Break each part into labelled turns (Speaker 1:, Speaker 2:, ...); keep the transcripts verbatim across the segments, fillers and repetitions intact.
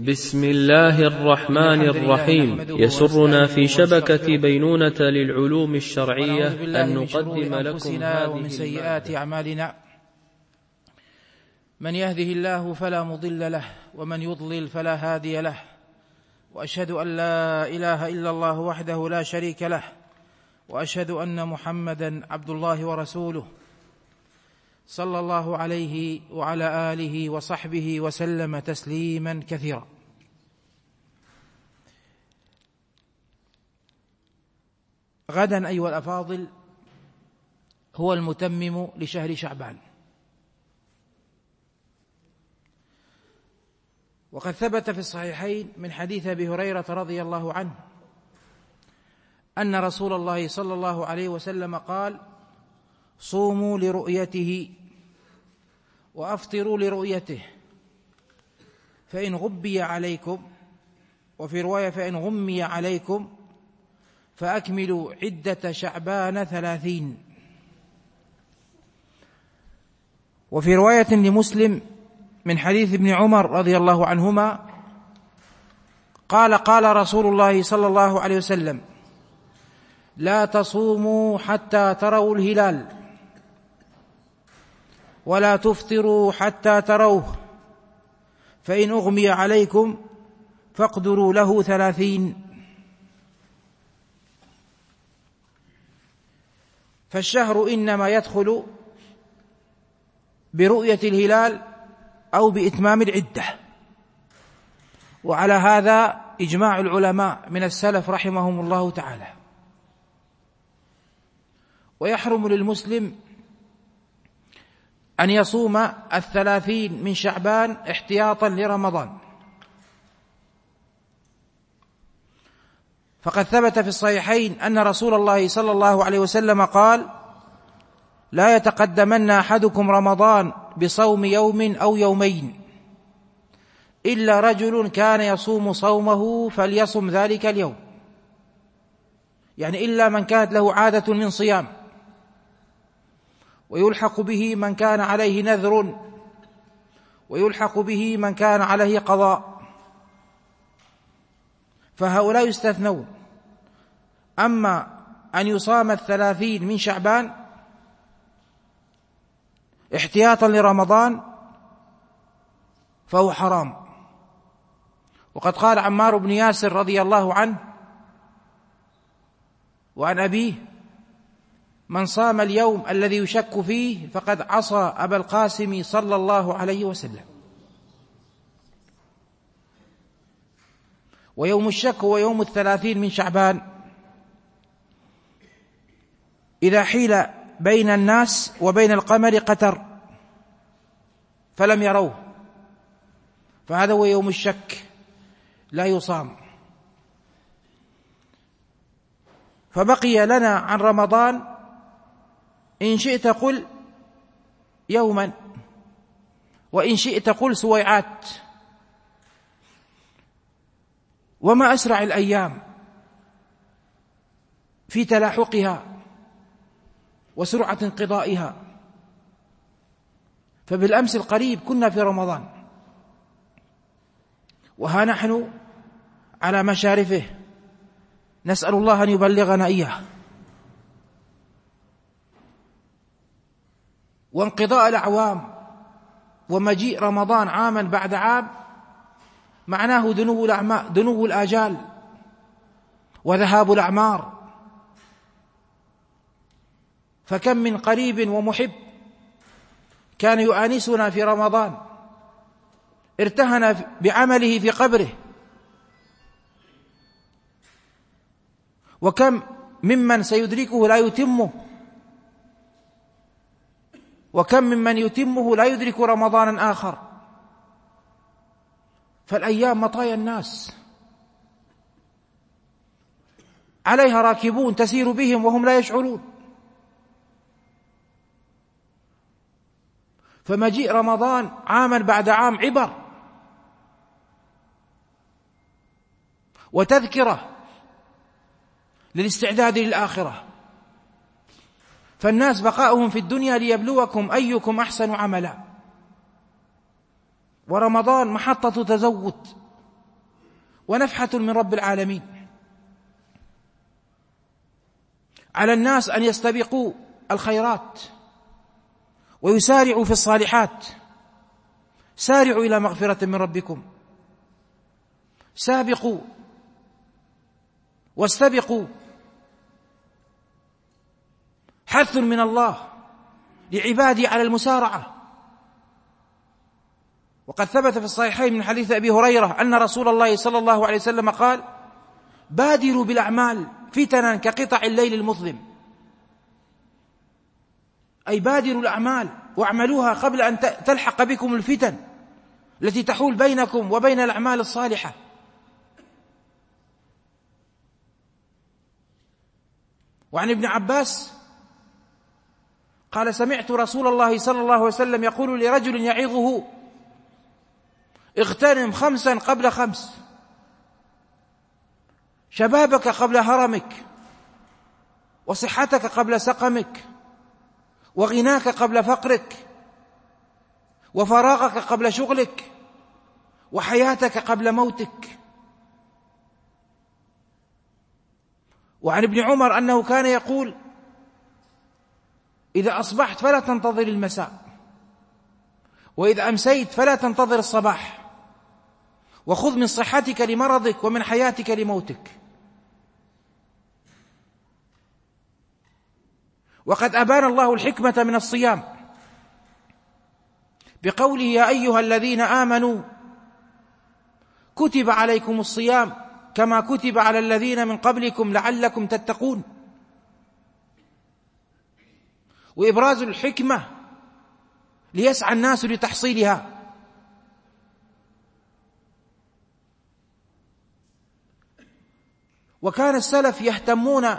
Speaker 1: بسم الله الرحمن الرحيم. يسرنا في شبكة بينونة للعلوم الشرعية أن نقدم لكم هذه
Speaker 2: ومن سيئات أعمالنا، من يهده الله فلا مضل له ومن يضلل فلا هادي له، وأشهد أن لا إله إلا الله وحده لا شريك له، وأشهد أن محمدا عبد الله ورسوله صلى الله عليه وعلى آله وصحبه وسلم تسليما كثيرا. غدا أيها الأفاضل هو المتمم لشهر شعبان، وقد ثبت في الصحيحين من حديث أبي هريرة رضي الله عنه أن رسول الله صلى الله عليه وسلم قال: صوموا لرؤيته وأفطروا لرؤيته، فإن غبي عليكم، وفي رواية فإن غمي عليكم، فأكملوا عدة شعبان ثلاثين. وفي رواية لمسلم من حديث ابن عمر رضي الله عنهما قال: قال رسول الله صلى الله عليه وسلم: لا تصوموا حتى تروا الهلال، ولا تفطروا حتى تروه، فإن أغمي عليكم فاقدروا له ثلاثين. فالشهر إنما يدخل برؤية الهلال أو بإتمام العدة، وعلى هذا إجماع العلماء من السلف رحمهم الله تعالى. ويحرم للمسلم أن يصوم الثلاثين من شعبان احتياطا لرمضان، فقد ثبت في الصحيحين أن رسول الله صلى الله عليه وسلم قال: لا يتقدمن أحدكم رمضان بصوم يوم أو يومين، إلا رجل كان يصوم صومه فليصم ذلك اليوم، يعني إلا من كانت له عادة من صيام، ويلحق به من كان عليه نذر، ويلحق به من كان عليه قضاء، فهؤلاء يستثنون. أما أن يصام الثلاثين من شعبان احتياطا لرمضان فهو حرام. وقد قال عمار بن ياسر رضي الله عنه وعن أبيه: من صام اليوم الذي يشك فيه فقد عصى أبا القاسم صلى الله عليه وسلم. ويوم الشك هو يوم الثلاثين من شعبان، إذا حيل بين الناس وبين القمر قتر فلم يروه، فهذا هو يوم الشك، لا يصام. فبقي لنا عن رمضان إن شئت قل يوما، وإن شئت قل سويعات. وما أسرع الأيام في تلاحقها وسرعة انقضائها، فبالأمس القريب كنا في رمضان، وها نحن على مشارفه، نسأل الله أن يبلغنا إياه. وانقضاء الأعوام ومجيء رمضان عاما بعد عام معناه دنو الأعمال، دنو الآجال وذهاب الأعمار. فكم من قريب ومحب كان يؤانسنا في رمضان ارتهن بعمله في قبره، وكم ممن سيدركه لا يتمه، وكم ممن يتمه لا يدرك رمضانا آخر. فالأيام مطايا الناس، عليها راكبون تسير بهم وهم لا يشعرون. فمجيء رمضان عاما بعد عام عبر وتذكرة للاستعداد للآخرة. فالناس بقاؤهم في الدنيا ليبلوكم أيكم أحسن عملا، ورمضان محطة تزود ونفحة من رب العالمين. على الناس أن يستبقوا الخيرات ويسارعوا في الصالحات. سارعوا إلى مغفرة من ربكم، سابقوا واستبقوا. حث من الله لعبادي على المسارعة. وقد ثبت في الصحيحين من حديث أبي هريرة أن رسول الله صلى الله عليه وسلم قال: بادروا بالأعمال فتنا كقطع الليل المظلم. أي بادروا الأعمال واعملوها قبل أن تلحق بكم الفتن التي تحول بينكم وبين الأعمال الصالحة. وعن ابن عباس قال: سمعت رسول الله صلى الله عليه وسلم يقول لرجل يعظه: اغتنم خمسا قبل خمس، شبابك قبل هرمك، وصحتك قبل سقمك، وغناك قبل فقرك، وفراغك قبل شغلك، وحياتك قبل موتك. وعن ابن عمر أنه كان يقول: إذا أصبحت فلا تنتظر المساء، وإذا أمسيت فلا تنتظر الصباح، وخذ من صحتك لمرضك ومن حياتك لموتك. وقد أبان الله الحكمة من الصيام بقوله: يا أيها الذين آمنوا كتب عليكم الصيام كما كتب على الذين من قبلكم لعلكم تتقون. وإبراز الحكمة ليسعى الناس لتحصيلها. وكان السلف يهتمون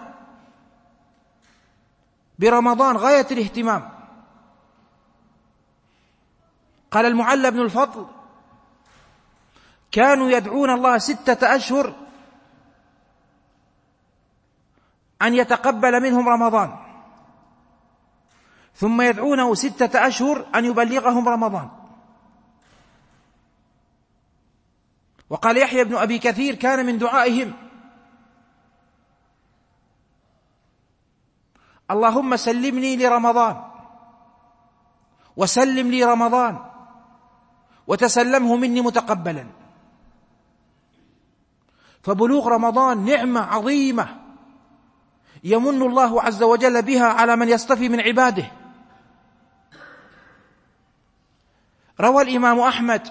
Speaker 2: برمضان غاية الاهتمام. قال المعلى بن الفضل: كانوا يدعون الله ستة أشهر أن يتقبل منهم رمضان، ثم يدعونه ستة أشهر أن يبلغهم رمضان. وقال يحيى بن أبي كثير: كان من دعائهم: اللهم سلمني لرمضان، وسلم لي رمضان، وتسلمه مني متقبلا. فبلوغ رمضان نعمة عظيمة يمن الله عز وجل بها على من يصطفي من عباده. روى الإمام أحمد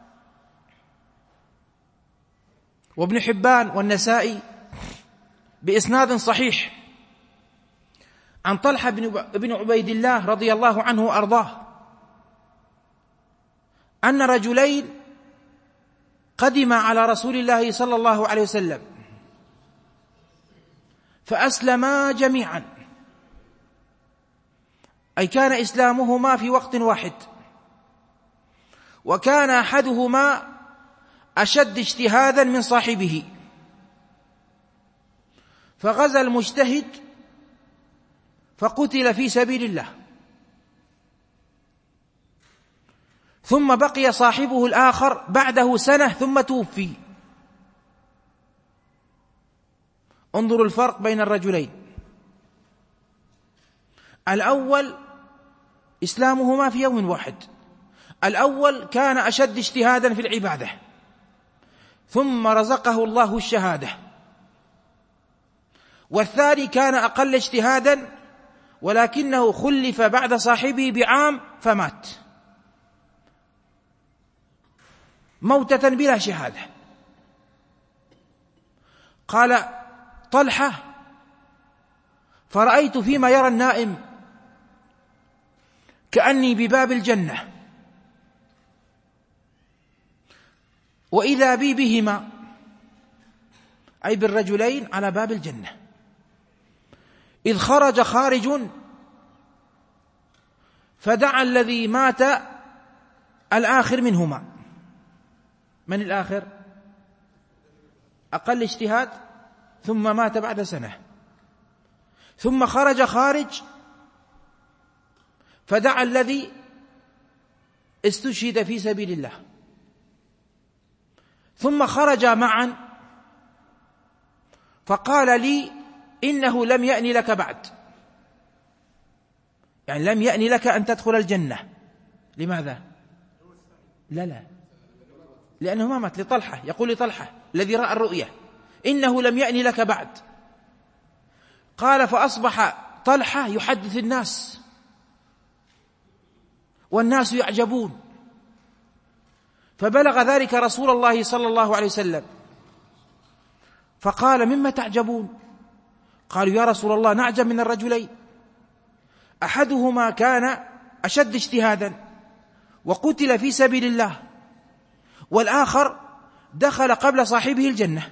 Speaker 2: وابن حبان والنسائي بإسناد صحيح عن طلحة بن عبيد الله رضي الله عنه وأرضاه أن رجلين قدما على رسول الله صلى الله عليه وسلم فأسلما جميعا، أي كان إسلامهما في وقت واحد، وكان أحدهما أشد اجتهادا من صاحبه، فغزا المجتهد فقتل في سبيل الله، ثم بقي صاحبه الآخر بعده سنة ثم توفي. انظروا الفرق بين الرجلين. الأول إسلامهما في يوم واحد، الأول كان أشد اجتهادا في العبادة ثم رزقه الله الشهادة، والثاني كان أقل اجتهادا ولكنه خلف بعد صاحبه بعام فمات موتة بلا شهادة. قال طلحة: فرأيت فيما يرى النائم كأني بباب الجنة، وإذا بي بهما، أي بالرجلين على باب الجنة، إذ خرج خارج فدعا الذي مات الآخر منهما. من الآخر؟ أقل اجتهاد ثم مات بعد سنة. ثم خرج خارج فدعا الذي استشهد في سبيل الله، ثم خرجا معا فقال لي إنه لم يأن لك بعد، يعني لم يأن لك أن تدخل الجنة. لماذا؟ لا لا لأنه ما مات، لطلحة، يقول لطلحة الذي رأى الرؤية إنه لم يأن لك بعد. قال فأصبح طلحة يحدث الناس والناس يعجبون، فبلغ ذلك رسول الله صلى الله عليه وسلم فقال مما تعجبون؟ قالوا يا رسول الله نعجب من الرجلين، أحدهما كان أشد اجتهادا وقتل في سبيل الله، والآخر دخل قبل صاحبه الجنة.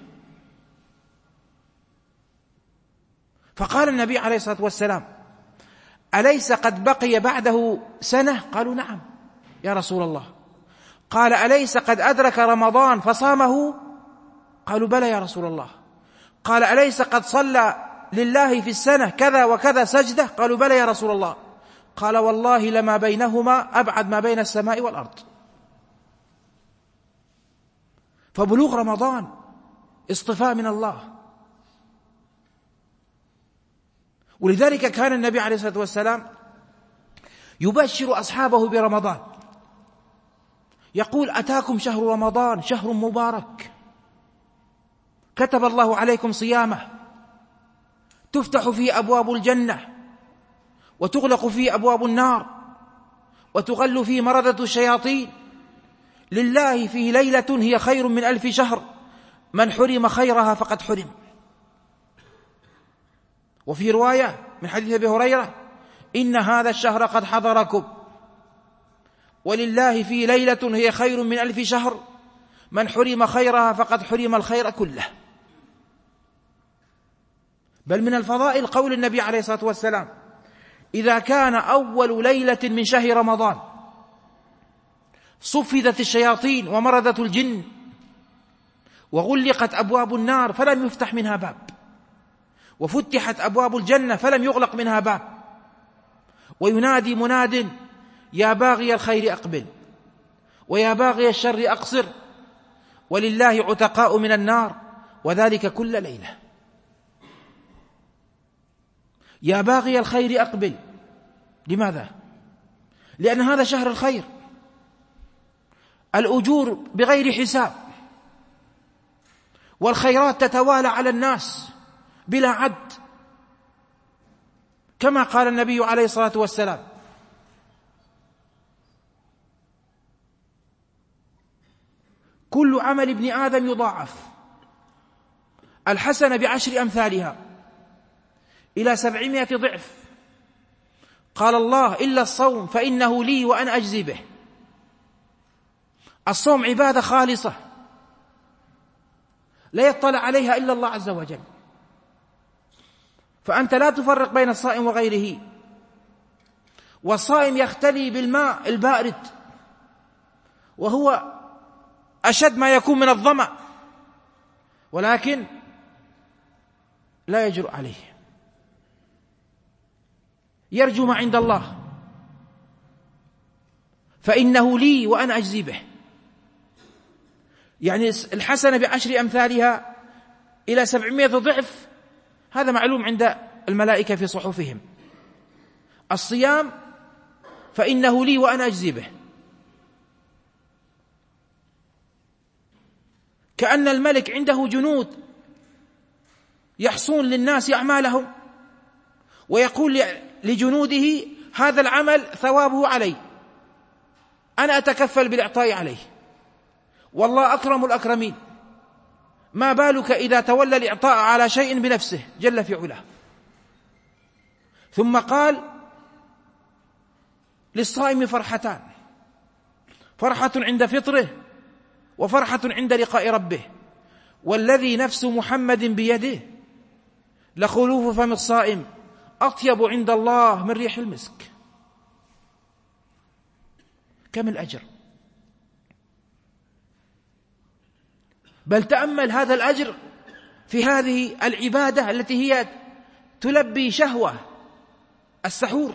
Speaker 2: فقال النبي عليه الصلاة والسلام أليس قد بقي بعده سنة؟ قالوا نعم يا رسول الله. قال أليس قد أدرك رمضان فصامه؟ قالوا بلى يا رسول الله. قال أليس قد صلى لله في السنة كذا وكذا سجدة؟ قالوا بلى يا رسول الله. قال والله لما بينهما أبعد ما بين السماء والأرض. فبلوغ رمضان اصطفاء من الله، ولذلك كان النبي عليه الصلاة والسلام يبشر أصحابه برمضان، يقول أتاكم شهر رمضان شهر مبارك كتب الله عليكم صيامه، تفتح فيه أبواب الجنة وتغلق فيه أبواب النار وتغل فيه مردة الشياطين، لله فيه ليلة هي خير من ألف شهر، من حرم خيرها فقد حرم. وفي رواية من حديث أبي هريرة إن هذا الشهر قد حضركم ولله فيه ليلة هي خير من ألف شهر، من حرم خيرها فقد حرم الخير كله. بل من الفضائل قول النبي عليه الصلاة والسلام إذا كان أول ليلة من شهر رمضان صفدت الشياطين ومردت الجن وغلقت أبواب النار فلم يفتح منها باب، وفتحت أبواب الجنة فلم يغلق منها باب، وينادي مناد يا باغي الخير أقبل ويا باغي الشر أقصر، ولله عتقاء من النار وذلك كل ليلة. يا باغي الخير أقبل، لماذا؟ لأن هذا شهر الخير، الأجور بغير حساب، والخيرات تتوالى على الناس بلا عد، كما قال النبي عليه الصلاة والسلام كل عمل ابن آدم يضاعف، الحسنة بعشر أمثالها إلى سبعمائة ضعف. قال الله إلا الصوم فإنه لي وأنا أجزي به. الصوم عبادة خالصة لا يطلع عليها إلا الله عز وجل، فأنت لا تفرق بين الصائم وغيره. والصائم يختلي بالماء البارد وهو أشد ما يكون من الظمأ، ولكن لا يجرؤ عليه، يرجو ما عند الله فإنه لي وأنا أجزي به. يعني الحسنة بعشر أمثالها إلى سبعمائة ضعف، هذا معلوم عند الملائكة في صحفهم. الصيام فإنه لي وأنا أجزي به، كأن الملك عنده جنود يحصون للناس أعمالهم ويقول لجنوده هذا العمل ثوابه علي، أنا أتكفل بالإعطاء عليه، والله أكرم الأكرمين، ما بالك إذا تولى الإعطاء على شيء بنفسه جل في علاه. ثم قال للصائم فرحتان، فرحة عند فطره وفرحة عند لقاء ربه، والذي نفس محمد بيده لخلوف فم الصائم أطيب عند الله من ريح المسك. كم الأجر! بل تأمل هذا الأجر في هذه العبادة التي هي تلبي شهوة السحور.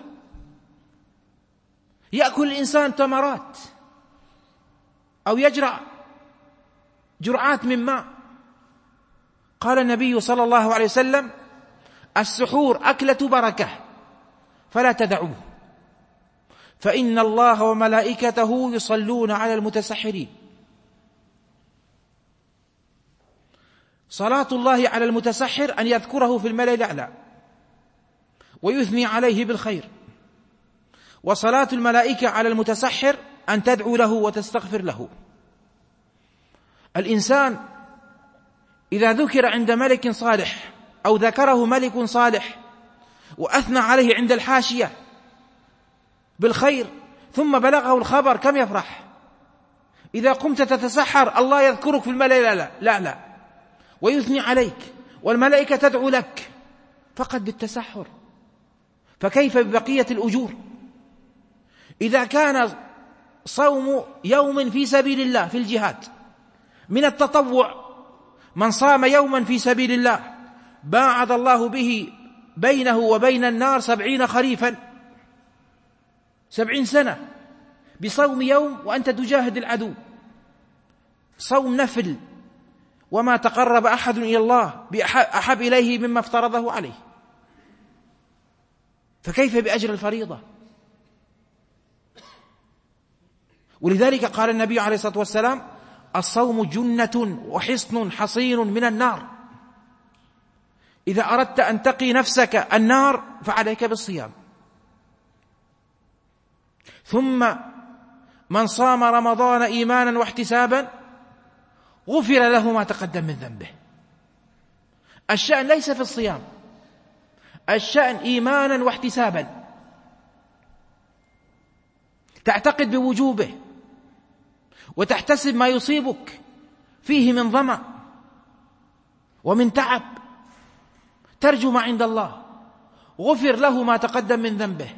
Speaker 2: يأكل الإنسان تمرات أو يجرع جرعات من ماء. قال النبي صلى الله عليه وسلم: السحور أكلة بركة فلا تدعوه، فإن الله وملائكته يصلون على المتسحرين. صلاة الله على المتسحر أن يذكره في الملأ الأعلى ويثني عليه بالخير، وصلاة الملائكة على المتسحر أن تدعو له وتستغفر له. الإنسان إذا ذكر عند ملك صالح أو ذكره ملك صالح وأثنى عليه عند الحاشية بالخير ثم بلغه الخبر كم يفرح. إذا قمت تتسحر الله يذكرك في الملأ لا لا لا ويثني عليك والملائكة تدعو لك فقط بالتسحر، فكيف ببقية الأجور؟ إذا كان صوم يوم في سبيل الله في الجهاد من التطوع، من صام يوما في سبيل الله باعد الله به بينه وبين النار سبعين خريفا، سبعين سنة بصوم يوم وأنت تجاهد العدو. صوم نفل، وما تقرب أحد إلى الله بأحب إليه مما افترضه عليه، فكيف بأجر الفريضة؟ ولذلك قال النبي عليه الصلاة والسلام: الصوم جنة وحصن حصين من النار. إذا أردت أن تقي نفسك النار فعليك بالصيام. ثم من صام رمضان إيمانا واحتسابا غفر له ما تقدم من ذنبه. الشأن ليس في الصيام، الشأن إيمانا واحتسابا، تعتقد بوجوبه وتحتسب ما يصيبك فيه من ظمأ ومن تعب، ترجو ما عند الله، غفر له ما تقدم من ذنبه.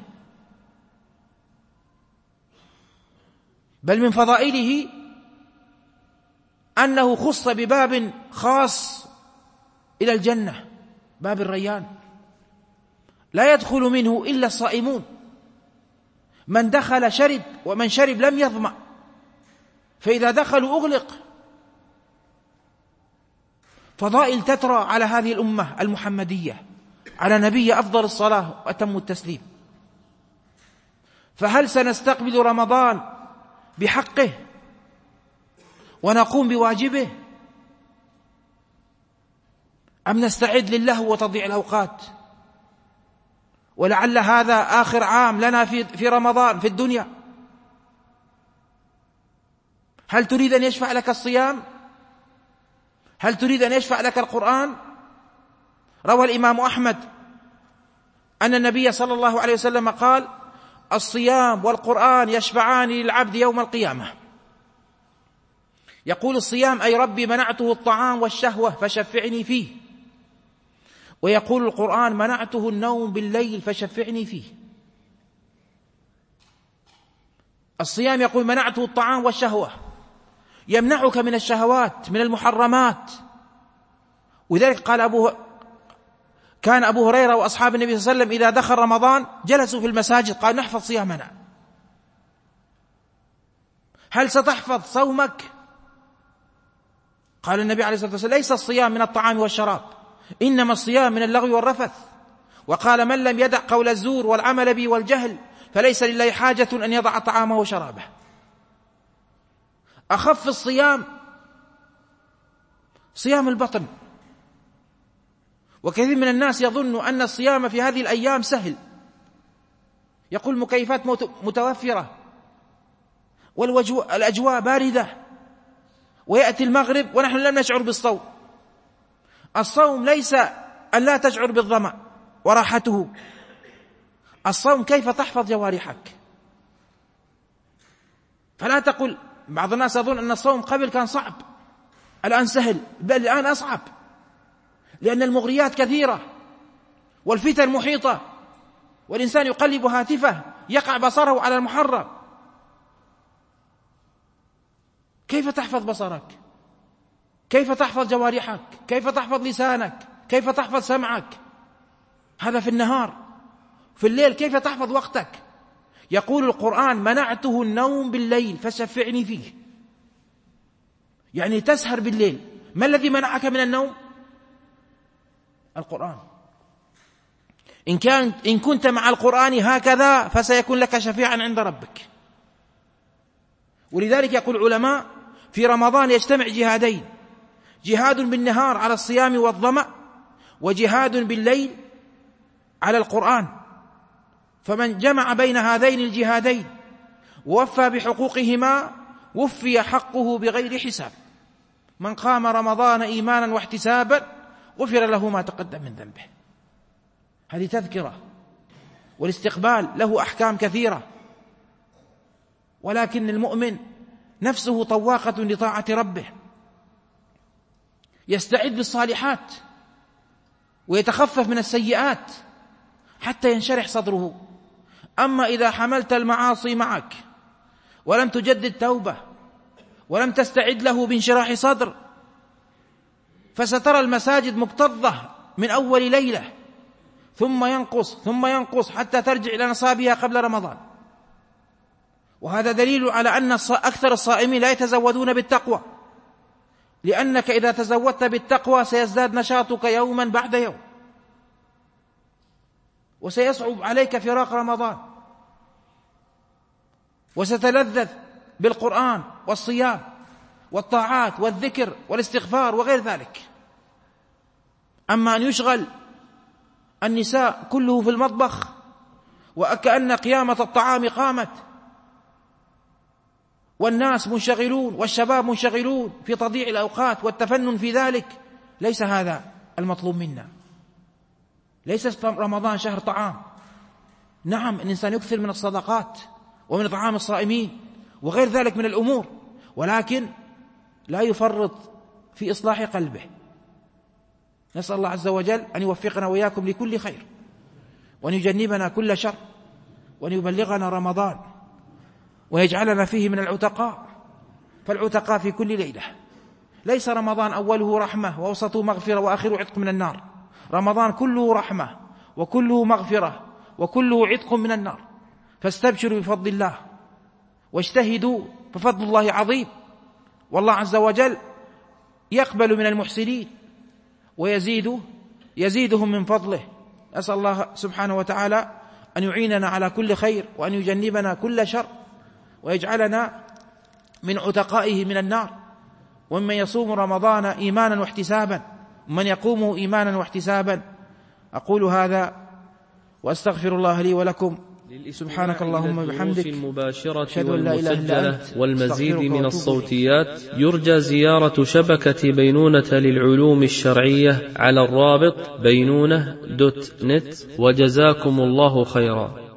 Speaker 2: بل من فضائله أنه خص بباب خاص إلى الجنة، باب الريان، لا يدخل منه إلا الصائمون. من دخل شرب ومن شرب لم يظمأ، فإذا دخلوا أغلق. فضائل تترى على هذه الأمة المحمدية، على نبي أفضل الصلاة وأتم التسليم. فهل سنستقبل رمضان بحقه ونقوم بواجبه، أم نستعد للهو وتضيع الأوقات؟ ولعل هذا آخر عام لنا في في رمضان في الدنيا. هل تريد أن يشفع لك الصيام؟ هل تريد أن يشفع لك القرآن؟ روى الإمام أحمد أن النبي صلى الله عليه وسلم قال: الصيام والقرآن يشفعان للعبد يوم القيامة. يقول الصيام: أي ربي منعته الطعام والشهوة فشفعني فيه. ويقول القرآن: منعته النوم بالليل فشفعني فيه. الصيام يقول: منعته الطعام والشهوة، يمنعك من الشهوات من المحرمات. وذلك قال أبو كان أبو هريرة وأصحاب النبي صلى الله عليه وسلم إذا دخل رمضان جلسوا في المساجد قال: نحفظ صيامنا. هل ستحفظ صومك؟ قال النبي عليه الصلاة والسلام: ليس الصيام من الطعام والشراب، إنما الصيام من اللغو والرفث. وقال: من لم يدع قول الزور والعمل به والجهل فليس لله حاجة أن يضع طعامه وشرابه. أخف الصيام صيام البطن. وكثير من الناس يظن أن الصيام في هذه الأيام سهل، يقول مكيفات متوفرة والأجواء باردة، ويأتي المغرب ونحن لم نشعر بالصوم. الصوم ليس أن لا تشعر بالظمأ وراحته، الصوم كيف تحفظ جوارحك. فلا تقل، بعض الناس يظن أن الصوم قبل كان صعب الآن سهل، بل الآن أصعب، لأن المغريات كثيرة والفتن محيطة، والإنسان يقلب هاتفه يقع بصره على المحرم. كيف تحفظ بصرك؟ كيف تحفظ جوارحك؟ كيف تحفظ لسانك؟ كيف تحفظ سمعك؟ هذا في النهار. في الليل كيف تحفظ وقتك؟ يقول القرآن: منعته النوم بالليل فشفعني فيه. يعني تسهر بالليل. ما الذي منعك من النوم؟ القرآن. إن, كان إن كنت مع القرآن هكذا فسيكون لك شفيعا عند ربك. ولذلك يقول العلماء في رمضان يجتمع جهادين: جهاد بالنهار على الصيام والظمأ، وجهاد بالليل على القرآن. فمن جمع بين هذين الجهادين ووفى بحقوقهما وفي حقه بغير حساب. من قام رمضان إيمانا واحتسابا غفر له ما تقدم من ذنبه. هذه تذكرة، والاستقبال له أحكام كثيرة، ولكن المؤمن نفسه طواقة لطاعة ربه، يستعد بالصالحات ويتخفف من السيئات حتى ينشرح صدره. أما إذا حملت المعاصي معك ولم تجدد توبة ولم تستعد له بانشراح صدر، فسترى المساجد مكتظة من أول ليلة، ثم ينقص ثم ينقص حتى ترجع إلى نصابها قبل رمضان. وهذا دليل على أن أكثر الصائمين لا يتزودون بالتقوى، لأنك إذا تزودت بالتقوى سيزداد نشاطك يوما بعد يوم، وسيصعب عليك فراق رمضان، وستلذذ بالقرآن والصيام والطاعات والذكر والاستغفار وغير ذلك. أما أن يشغل النساء كله في المطبخ وكأن قيامة الطعام قامت، والناس منشغلون والشباب منشغلون في تضييع الأوقات والتفنن في ذلك، ليس هذا المطلوب منا. ليس رمضان شهر طعام. نعم، الإنسان يكثر من الصدقات ومن طعام الصائمين وغير ذلك من الأمور، ولكن لا يفرط في إصلاح قلبه. نسأل الله عز وجل أن يوفقنا وإياكم لكل خير، وأن يجنبنا كل شر، وأن يبلغنا رمضان، ويجعلنا فيه من العتقاء. فالعتقاء في كل ليلة. ليس رمضان أوله رحمة ووسطه مغفرة وآخره عتق من النار. رمضان كله رحمة وكله مغفرة وكله عتق من النار. فاستبشروا بفضل الله واجتهدوا، ففضل الله عظيم، والله عز وجل يقبل من المحسنين ويزيد يزيدهم من فضله. أسأل الله سبحانه وتعالى أن يعيننا على كل خير، وأن يجنبنا كل شر، ويجعلنا من عتقائه من النار، ومن يصوم رمضان إيمانا واحتسابا، ومن يقومه إيمانا واحتسابا. أقول هذا وأستغفر الله لي ولكم. سبحانك اللهم وبحمدك،
Speaker 1: المباشرة والمسجلة والمزيد من الصوتيات يرجى زيارة شبكة بينونة للعلوم الشرعية على الرابط بينونة دوت نت. وجزاكم الله خيرا.